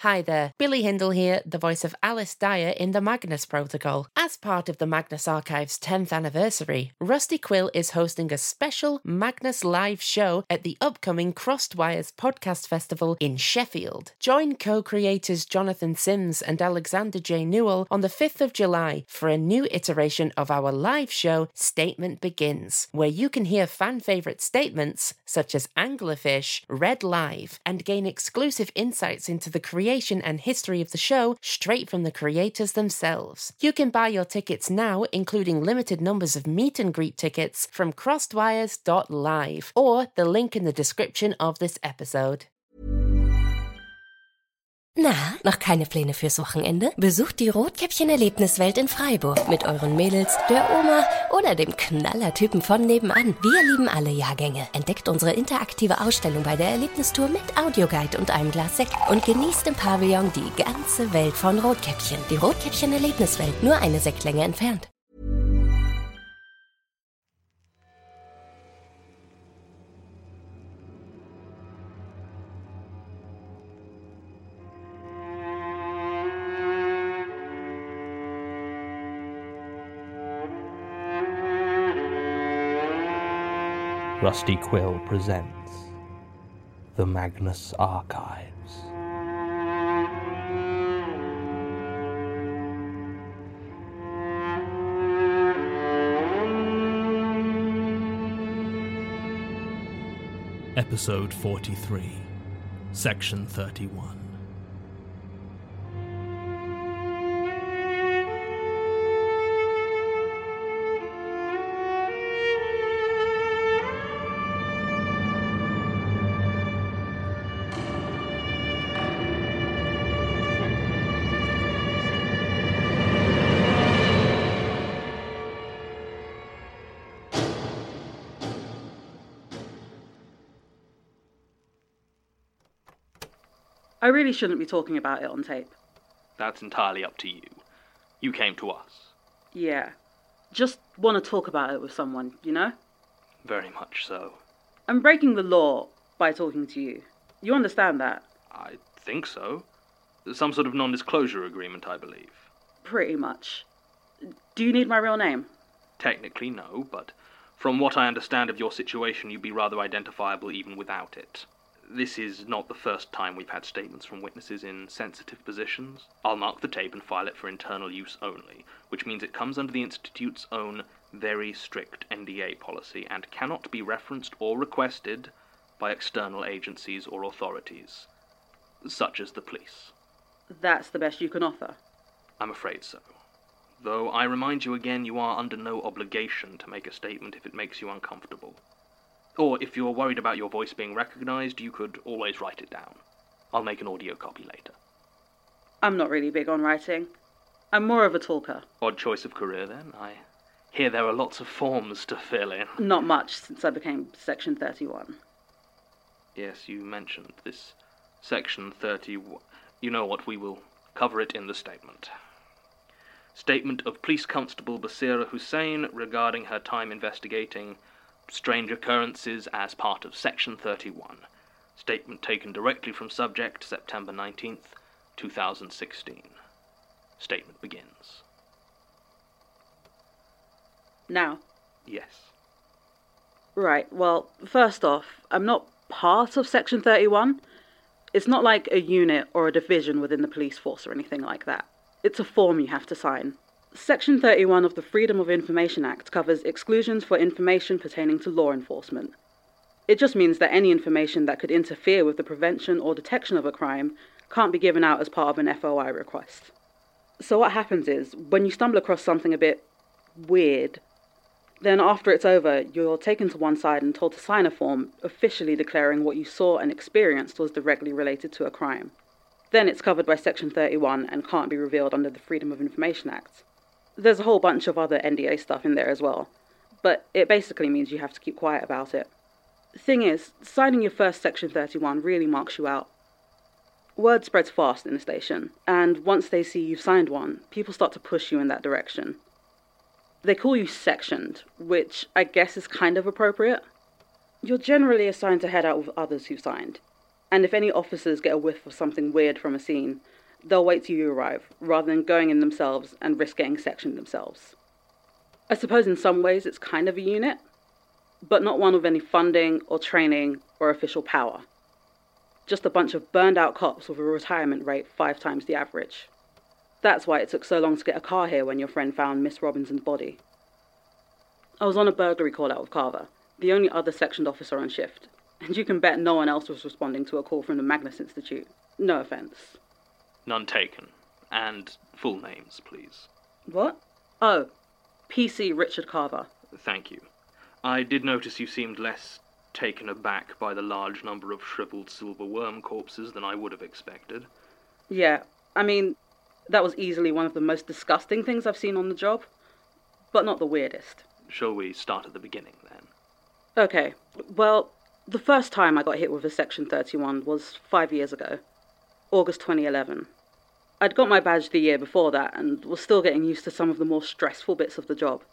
Hi there, Billy Hindle here, the voice of Alice Dyer in the Magnus Protocol. As part of the Magnus Archive's 10th anniversary, Rusty Quill is hosting a special Magnus live show at the upcoming Crossed Wires Podcast Festival in Sheffield. Join co-creators Jonathan Sims and Alexander J. Newell on the 5th of July for a new iteration of our live show, Statement Begins, where you can hear fan-favourite statements such as Anglerfish read live and gain exclusive insights into the creation and history of the show straight from the creators themselves. You can buy your tickets now, including limited numbers of meet and greet tickets from crossedwires.live or the link in the description of this episode. Na, noch keine Pläne fürs Wochenende? Besucht die Rotkäppchen-Erlebniswelt in Freiburg mit euren Mädels, der Oma oder dem Knallertypen von nebenan. Wir lieben alle Jahrgänge. Entdeckt unsere interaktive Ausstellung bei der Erlebnistour mit Audioguide und einem Glas Sekt und genießt im Pavillon die ganze Welt von Rotkäppchen. Die Rotkäppchen-Erlebniswelt, nur eine Sektlänge entfernt. Rusty Quill presents The Magnus Archives. Episode 43, Section 31. I really shouldn't be talking about it on tape. That's entirely up to you. You came to us. Yeah. Just want to talk about it with someone, you know? Very much so. I'm breaking the law by talking to you. You understand that? I think so. Some sort of non-disclosure agreement, I believe. Pretty much. Do you need my real name? Technically, no, but from what I understand of your situation, you'd be rather identifiable even without it. This is not the first time we've had statements from witnesses in sensitive positions. I'll mark the tape and file it for internal use only, which means it comes under the Institute's own very strict NDA policy and cannot be referenced or requested by external agencies or authorities, such as the police. That's the best you can offer? I'm afraid so. Though I remind you again, you are under no obligation to make a statement if it makes you uncomfortable. Or if you're worried about your voice being recognized, you could always write it down. I'll make an audio copy later. I'm not really big on writing. I'm more of a talker. Odd choice of career, then. I hear there are lots of forms to fill in. Not much since I became Section 31. Yes, you mentioned this Section 31. You know what, we will cover it in the statement. Statement of Police Constable Basira Hussain regarding her time investigating strange occurrences as part of Section 31. Statement taken directly from subject, September 19th, 2016. Statement begins. Now? Yes. Right, well, first off, I'm not part of Section 31. It's not like a unit or a division within the police force or anything like that. It's a form you have to sign. Section 31 of the Freedom of Information Act covers exclusions for information pertaining to law enforcement. It just means that any information that could interfere with the prevention or detection of a crime can't be given out as part of an FOI request. So what happens is, when you stumble across something a bit weird, then after it's over, you're taken to one side and told to sign a form officially declaring what you saw and experienced was directly related to a crime. Then it's covered by Section 31 and can't be revealed under the Freedom of Information Act. There's a whole bunch of other NDA stuff in there as well, but it basically means you have to keep quiet about it. Thing is, signing your first Section 31 really marks you out. Word spreads fast in the station, and once they see you've signed one, people start to push you in that direction. They call you sectioned, which I guess is kind of appropriate. You're generally assigned to head out with others who signed. And if any officers get a whiff of something weird from a scene, they'll wait till you arrive, rather than going in themselves and risk getting sectioned themselves. I suppose in some ways it's kind of a unit, but not one with any funding or training or official power. Just a bunch of burned out cops with a retirement rate 5 times the average. That's why it took so long to get a car here when your friend found Miss Robinson's body. I was on a burglary call out with Carver, the only other sectioned officer on shift, and you can bet no one else was responding to a call from the Magnus Institute. No offence. None taken. And full names, please. What? Oh, PC Richard Carver. Thank you. I did notice you seemed less taken aback by the large number of shriveled silver worm corpses than I would have expected. Yeah, I mean, that was easily one of the most disgusting things I've seen on the job, but not the weirdest. Shall we start at the beginning, then? Okay, well, the first time I got hit with a Section 31 was 5 years ago, August 2011. I'd got my badge the year before that and was still getting used to some of the more stressful bits of the job.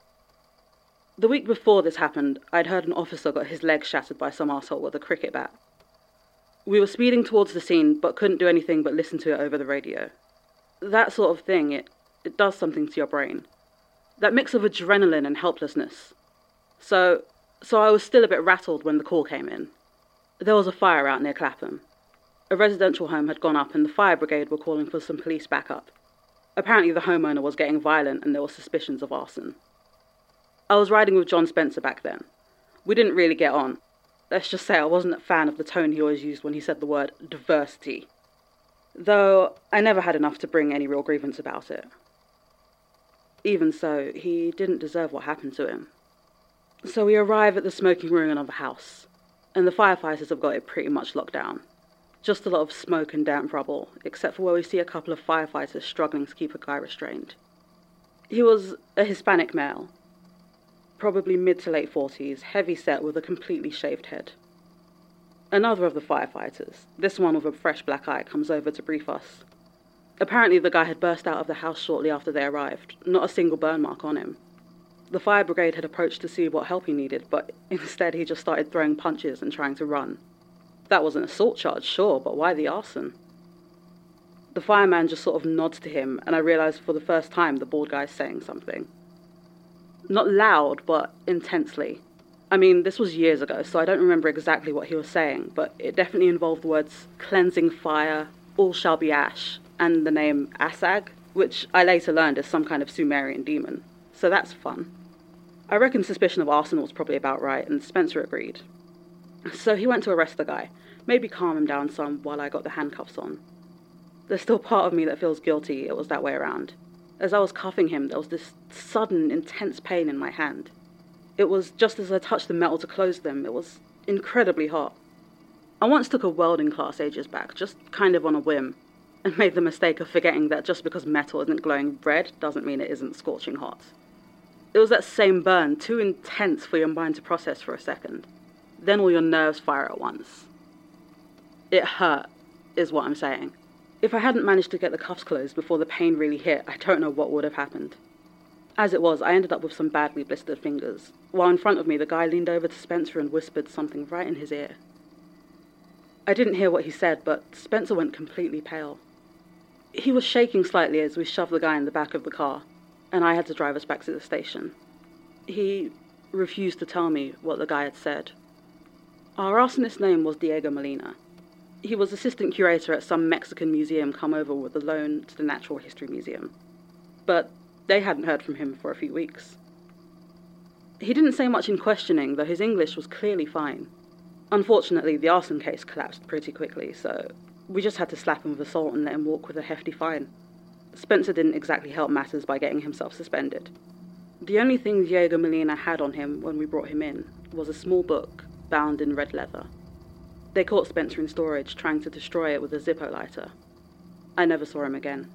The week before this happened, I'd heard an officer got his leg shattered by some arsehole with a cricket bat. We were speeding towards the scene, but couldn't do anything but listen to it over the radio. That sort of thing, it does something to your brain. That mix of adrenaline and helplessness. So I was still a bit rattled when the call came in. There was a fire out near Clapham. A residential home had gone up and the fire brigade were calling for some police backup. Apparently the homeowner was getting violent and there were suspicions of arson. I was riding with John Spencer back then. We didn't really get on. Let's just say I wasn't a fan of the tone he always used when he said the word diversity. Though I never had enough to bring any real grievance about it. Even so, he didn't deserve what happened to him. So we arrive at the smoking ruin of a house, and the firefighters have got it pretty much locked down. Just a lot of smoke and damp rubble, except for where we see a couple of firefighters struggling to keep a guy restrained. He was a Hispanic male, probably mid to late 40s, heavy set with a completely shaved head. Another of the firefighters, this one with a fresh black eye, comes over to brief us. Apparently the guy had burst out of the house shortly after they arrived, not a single burn mark on him. The fire brigade had approached to see what help he needed, but instead he just started throwing punches and trying to run. That was an assault charge, sure, but why the arson? The fireman just sort of nods to him, and I realised for the first time the bald guy's saying something. Not loud, but intensely. I mean, this was years ago, so I don't remember exactly what he was saying, but it definitely involved the words cleansing fire, all shall be ash, and the name Asag, which I later learned is some kind of Sumerian demon. So that's fun. I reckon suspicion of arson was probably about right, and Spencer agreed. So he went to arrest the guy, maybe calm him down some while I got the handcuffs on. There's still part of me that feels guilty it was that way around. As I was cuffing him, there was this sudden, intense pain in my hand. It was just as I touched the metal to close them, it was incredibly hot. I once took a welding class ages back, just kind of on a whim, and made the mistake of forgetting that just because metal isn't glowing red doesn't mean it isn't scorching hot. It was that same burn, too intense for your mind to process for a second. Then all your nerves fire at once. It hurt, is what I'm saying. If I hadn't managed to get the cuffs closed before the pain really hit, I don't know what would have happened. As it was, I ended up with some badly blistered fingers, while in front of me the guy leaned over to Spencer and whispered something right in his ear. I didn't hear what he said, but Spencer went completely pale. He was shaking slightly as we shoved the guy in the back of the car, and I had to drive us back to the station. He refused to tell me what the guy had said. Our arsonist's name was Diego Molina. He was assistant curator at some Mexican museum come over with a loan to the Natural History Museum. But they hadn't heard from him for a few weeks. He didn't say much in questioning, though his English was clearly fine. Unfortunately, the arson case collapsed pretty quickly, so we just had to slap him with assault and let him walk with a hefty fine. Spencer didn't exactly help matters by getting himself suspended. The only thing Diego Molina had on him when we brought him in was a small book bound in red leather. They caught Spencer in storage, trying to destroy it with a Zippo lighter. I never saw him again.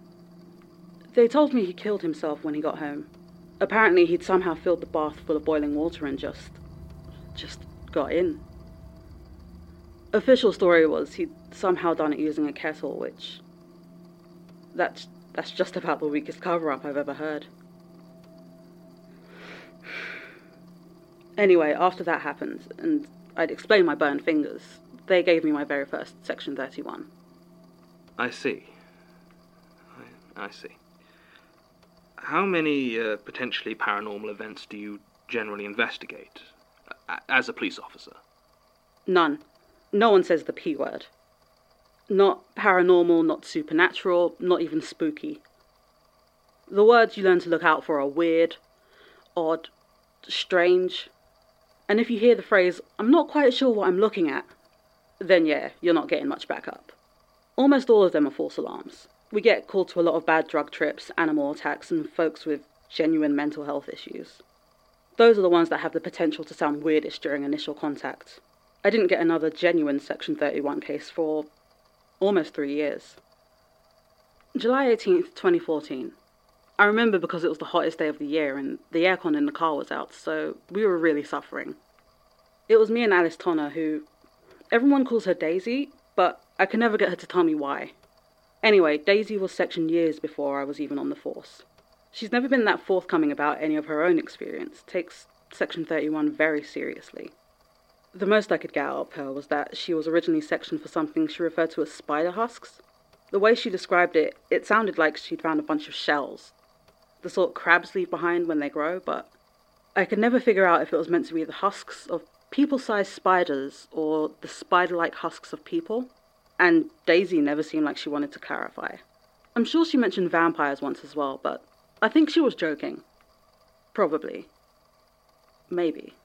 They told me he killed himself when he got home. Apparently he'd somehow filled the bath full of boiling water and just got in. Official story was he'd somehow done it using a kettle, which... That's just about the weakest cover-up I've ever heard. Anyway, after that happened, and I'd explained my burned fingers, They gave me my very first Section 31. I see. I see. How many potentially paranormal events do you generally investigate as a police officer? None. No one says the P word. Not paranormal, not supernatural, not even spooky. The words you learn to look out for are weird, odd, strange. And if you hear the phrase, "I'm not quite sure what I'm looking at," then yeah, you're not getting much backup. Almost all of them are false alarms. We get called to a lot of bad drug trips, animal attacks, and folks with genuine mental health issues. Those are the ones that have the potential to sound weirdish during initial contact. I didn't get another genuine Section 31 case for almost 3 years. July 18th, 2014. I remember because it was the hottest day of the year and the aircon in the car was out, so we were really suffering. It was me and Alice Tonner, who everyone calls her Daisy, but I can never get her to tell me why. Anyway, Daisy was sectioned years before I was even on the force. She's never been that forthcoming about any of her own experience, takes Section 31 very seriously. The most I could get out of her was that she was originally sectioned for something she referred to as spider husks. The way she described it, it sounded like she'd found a bunch of shells, the sort crabs leave behind when they grow, but I could never figure out if it was meant to be the husks of people-sized spiders or the spider-like husks of people, and Daisy never seemed like she wanted to clarify. I'm sure she mentioned vampires once as well, but I think she was joking. Probably. Maybe.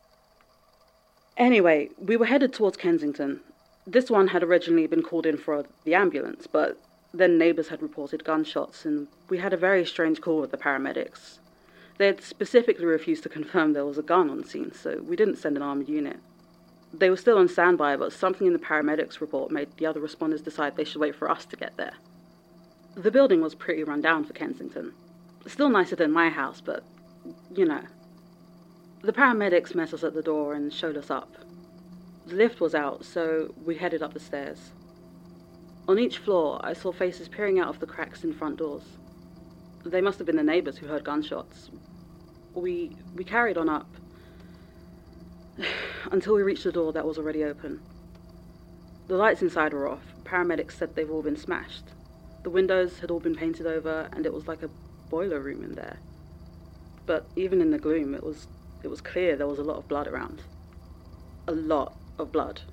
Anyway, we were headed towards Kensington. This one had originally been called in for the ambulance, but then neighbours had reported gunshots, and we had a very strange call with the paramedics. They had specifically refused to confirm there was a gun on scene, so we didn't send an armed unit. They were still on standby, but something in the paramedics report made the other responders decide they should wait for us to get there. The building was pretty run down for Kensington. Still nicer than my house, but, you know. The paramedics met us at the door and showed us up. The lift was out, so we headed up the stairs. On each floor, I saw faces peering out of the cracks in front doors. They must have been the neighbours who heard gunshots. We carried on up until we reached the door that was already open. The lights inside were off. Paramedics said they've all been smashed. The windows had all been painted over, and it was like a boiler room in there. But even in the gloom, it was clear there was a lot of blood around. A lot of blood.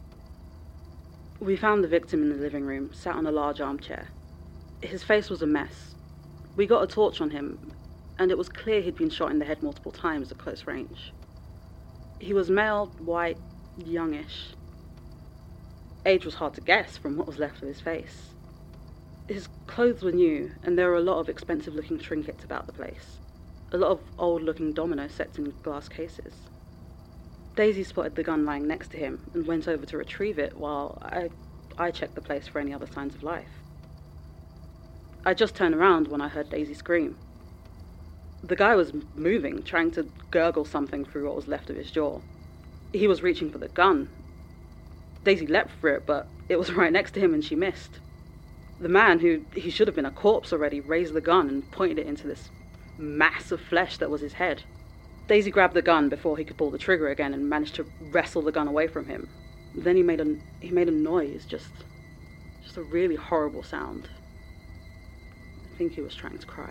We found the victim in the living room, sat on a large armchair. His face was a mess. We got a torch on him, and it was clear he'd been shot in the head multiple times at close range. He was male, white, youngish. Age was hard to guess from what was left of his face. His clothes were new, and there were a lot of expensive-looking trinkets about the place. A lot of old-looking domino sets in glass cases. Daisy spotted the gun lying next to him and went over to retrieve it while I checked the place for any other signs of life. I just turned around when I heard Daisy scream. The guy was moving, trying to gurgle something through what was left of his jaw. He was reaching for the gun. Daisy leapt for it, but it was right next to him and she missed. The man, who he should have been a corpse already, raised the gun and pointed it into this mass of flesh that was his head. Daisy grabbed the gun before he could pull the trigger again and managed to wrestle the gun away from him. Then he made a noise, just a really horrible sound. I think he was trying to cry.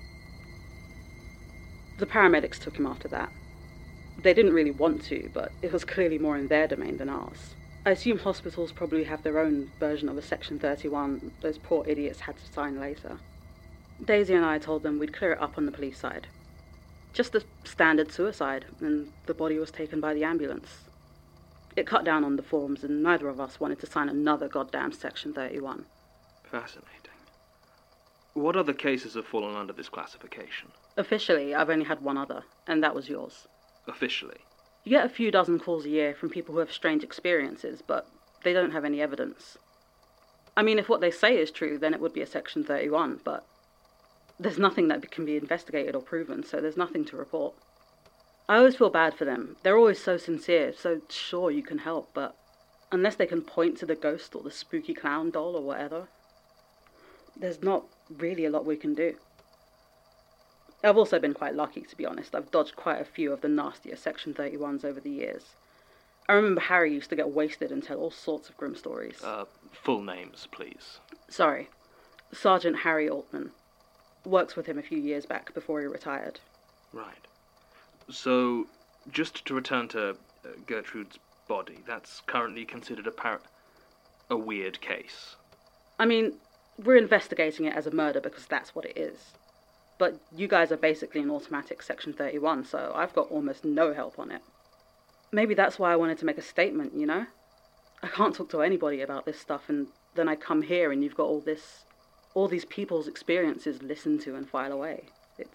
The paramedics took him after that. They didn't really want to, but it was clearly more in their domain than ours. I assume hospitals probably have their own version of a Section 31 those poor idiots had to sign later. Daisy and I told them we'd clear it up on the police side. Just a standard suicide, and the body was taken by the ambulance. It cut down on the forms, and neither of us wanted to sign another goddamn Section 31. Fascinating. What other cases have fallen under this classification? Officially, I've only had one other, and that was yours. Officially? You get a few dozen calls a year from people who have strange experiences, but they don't have any evidence. I mean, if what they say is true, then it would be a Section 31, but there's nothing that can be investigated or proven, so there's nothing to report. I always feel bad for them. They're always so sincere, so sure you can help, but unless they can point to the ghost or the spooky clown doll or whatever, there's not really a lot we can do. I've also been quite lucky, to be honest. I've dodged quite a few of the nastier Section 31s over the years. I remember Harry used to get wasted and tell all sorts of grim stories. Full names, please. Sorry. Sergeant Harry Altman. Worked with him a few years back before he retired. Right. So, just to return to Gertrude's body, that's currently considered a weird case. I mean, we're investigating it as a murder because that's what it is. But you guys are basically an automatic Section 31, so I've got almost no help on it. Maybe that's why I wanted to make a statement, you know? I can't talk to anybody about this stuff, and then I come here and you've got all these people's experiences listened to and file away.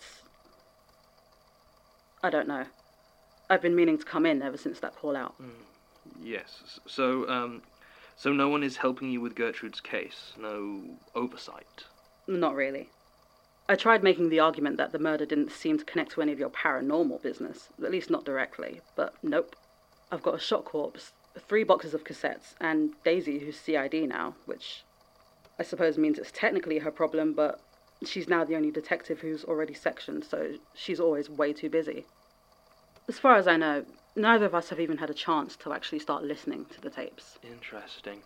I don't know. I've been meaning to come in ever since that call out. Yes. So no one is helping you with Gertrude's case? No oversight? Not really. I tried making the argument that the murder didn't seem to connect to any of your paranormal business, at least not directly, but nope. I've got a shot corpse, 3 boxes of cassettes, and Daisy, who's CID now, which I suppose means it's technically her problem, but she's now the only detective who's already sectioned, so she's always way too busy. As far as I know, neither of us have even had a chance to actually start listening to the tapes. Interesting.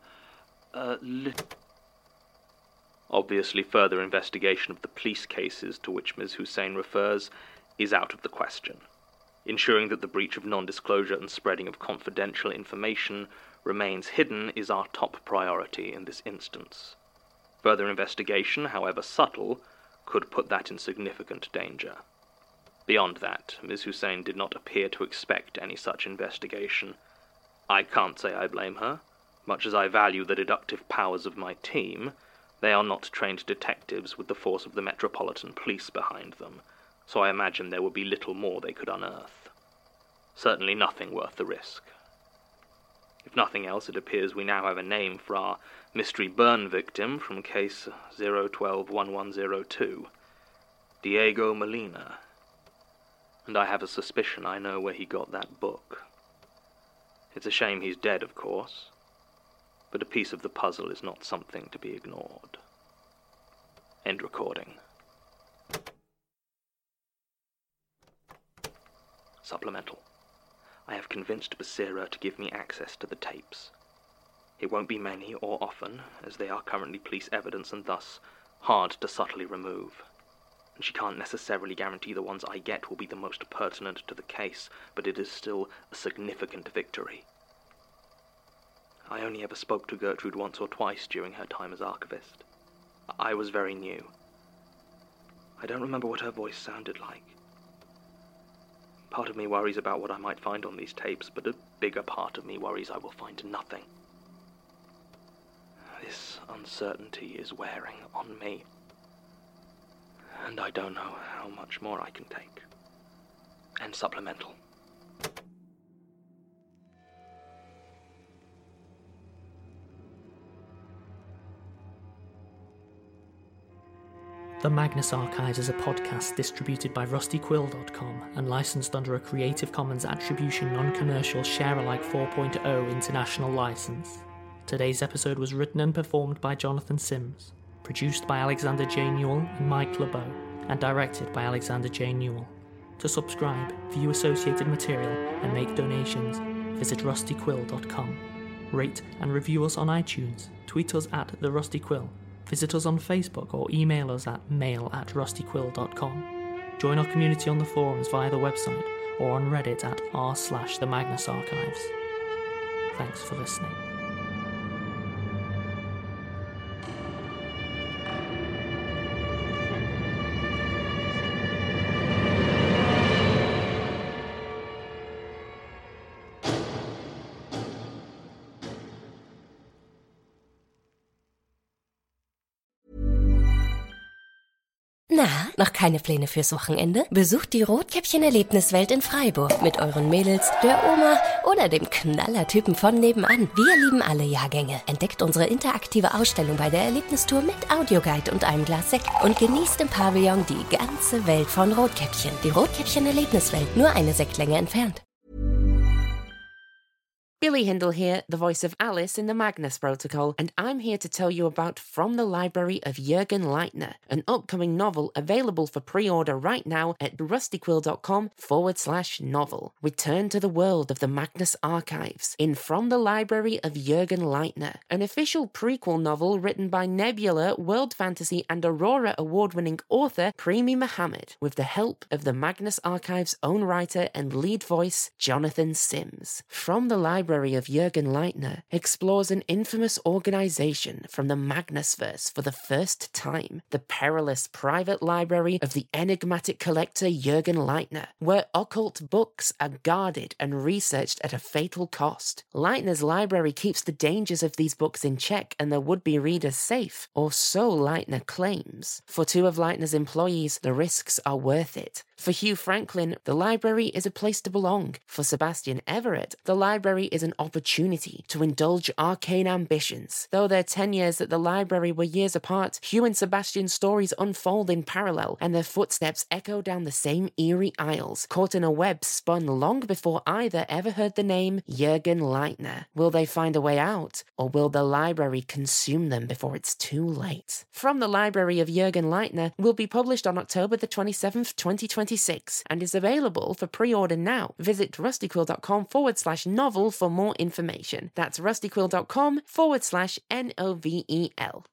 Obviously, further investigation of the police cases to which Ms. Hussein refers is out of the question. Ensuring that the breach of non-disclosure and spreading of confidential information remains hidden is our top priority in this instance. Further investigation, however subtle, could put that in significant danger. Beyond that, Ms. Hussein did not appear to expect any such investigation. I can't say I blame her. Much as I value the deductive powers of my team, they are not trained detectives with the force of the Metropolitan Police behind them, so I imagine there would be little more they could unearth. Certainly nothing worth the risk. If nothing else, it appears we now have a name for our mystery burn victim from case 012-1102, Diego Molina. And I have a suspicion I know where he got that book. It's a shame he's dead, of course, but a piece of the puzzle is not something to be ignored. End recording. Supplemental. I have convinced Basira to give me access to the tapes. It won't be many or often, as they are currently police evidence and thus hard to subtly remove. And she can't necessarily guarantee the ones I get will be the most pertinent to the case, but it is still a significant victory. I only ever spoke to Gertrude once or twice during her time as archivist. I was very new. I don't remember what her voice sounded like. Part of me worries about what I might find on these tapes, but a bigger part of me worries I will find nothing. This uncertainty is wearing on me, and I don't know how much more I can take. End supplemental. The Magnus Archives is a podcast distributed by rustyquill.com and licensed under a Creative Commons Attribution Non-Commercial Share-alike 4.0 international license. Today's episode was written and performed by Jonathan Sims, produced by Alexander J. Newell and Mike LeBeau, and directed by Alexander J. Newell. To subscribe, view associated material, and make donations, visit rustyquill.com. Rate and review us on iTunes, tweet us at TheRustyQuill, visit us on Facebook or email us at mail@rustyquill.com. Join our community on the forums via the website or on Reddit at r/The Magnus Archives. Thanks for listening. Na, noch keine Pläne fürs Wochenende? Besucht die Rotkäppchen-Erlebniswelt in Freiburg mit euren Mädels, der Oma oder dem Knallertypen von nebenan. Wir lieben alle Jahrgänge. Entdeckt unsere interaktive Ausstellung bei der Erlebnistour mit Audioguide und einem Glas Sekt und genießt im Pavillon die ganze Welt von Rotkäppchen. Die Rotkäppchen-Erlebniswelt, nur eine Sektlänge entfernt. Billy Hindle here, the voice of Alice in the Magnus Protocol, and I'm here to tell you about From the Library of Jürgen Leitner, an upcoming novel available for pre-order right now at rustyquill.com/novel. Return to the world of the Magnus Archives in From the Library of Jürgen Leitner, an official prequel novel written by Nebula, World Fantasy, and Aurora award-winning author Primi Mohammed, with the help of the Magnus Archives' own writer and lead voice, Jonathan Sims. From the Library of Jürgen Leitner explores an infamous organization from the Magnusverse for the first time, the perilous private library of the enigmatic collector Jürgen Leitner, where occult books are guarded and researched at a fatal cost. Leitner's library keeps the dangers of these books in check and their would-be readers safe, or so Leitner claims. For two of Leitner's employees, the risks are worth it. For Hugh Franklin, the library is a place to belong. For Sebastian Everett, the library is an opportunity to indulge arcane ambitions. Though their 10 years at the library were years apart, Hugh and Sebastian's stories unfold in parallel, and their footsteps echo down the same eerie aisles, caught in a web spun long before either ever heard the name Jürgen Leitner. Will they find a way out, or will the library consume them before it's too late? From the Library of Jürgen Leitner will be published on October the 27th, 2026, and is available for pre-order now. Visit rustyquill.com/novel for more information. That's rustyquill.com/NOVEL.